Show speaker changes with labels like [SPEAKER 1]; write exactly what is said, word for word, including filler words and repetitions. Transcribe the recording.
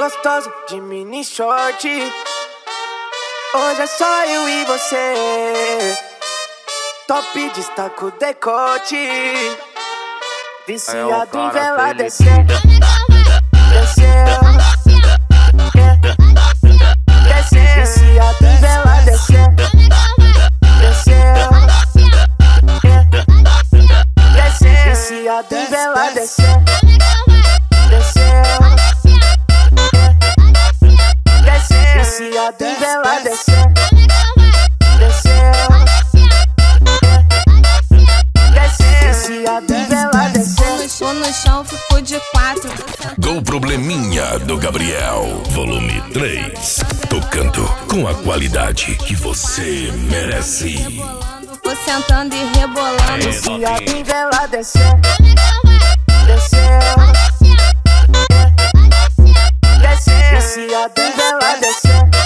[SPEAKER 1] gostoso de mini short. Hoje é só eu e você. Top destaca o decote. Viciado em vela descer. Desceu. Desceu. Viciado em vela descer. Desceu. Desceu. Viciado em vela descer. Desceu. Desceu. Viciado em vela descer. Desceu. Desceu. Viciado em vela descer.
[SPEAKER 2] Tô no chão, fico de quatro.
[SPEAKER 3] Gol Probleminha do Gabriel, volume três. Tocando com a qualidade que você merece.
[SPEAKER 2] Tô sentando e rebolando.
[SPEAKER 1] Viciado em vela descer. Desceu. Desceu. Viciado em vela descer.